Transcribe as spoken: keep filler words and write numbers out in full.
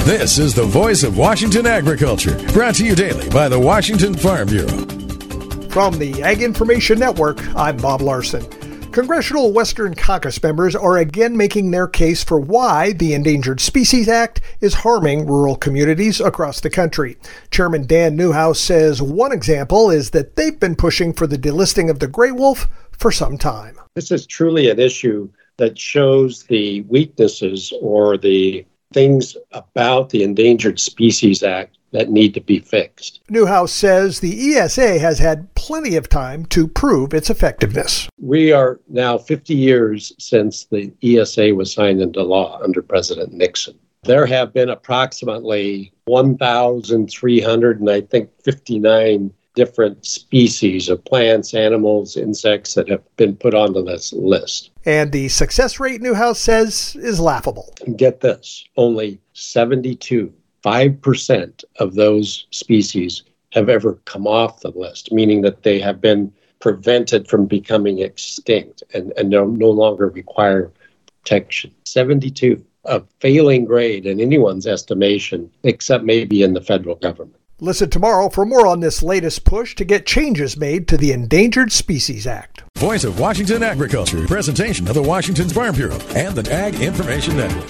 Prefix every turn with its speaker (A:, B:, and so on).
A: This is the voice of Washington agriculture, brought to you daily by the Washington Farm Bureau.
B: From the Ag Information Network, I'm Bob Larson. Congressional Western Caucus members are again making their case for why the Endangered Species Act is harming rural communities across the country. Chairman Dan Newhouse says one example is that they've been pushing for the delisting of the gray wolf for some time.
C: This is truly an issue that shows the weaknesses or the things about the Endangered Species Act that need to be fixed.
B: Newhouse says the E S A has had plenty of time to prove its effectiveness.
C: We are now fifty years since the E S A was signed into law under President Nixon. There have been approximately one thousand three hundred and I think fifty-nine different species of plants, animals, insects that have been put onto this list.
B: And the success rate, Newhouse says, is laughable.
C: And get this, only seventy-two five percent of those species have ever come off the list, meaning that they have been prevented from becoming extinct and, and no, no longer require protection. seventy-two, a failing grade in anyone's estimation, except maybe in the federal government.
B: Listen tomorrow for more on this latest push to get changes made to the Endangered Species Act.
A: Voice of Washington agriculture, presentation of the Washington Farm Bureau and the Ag Information Network.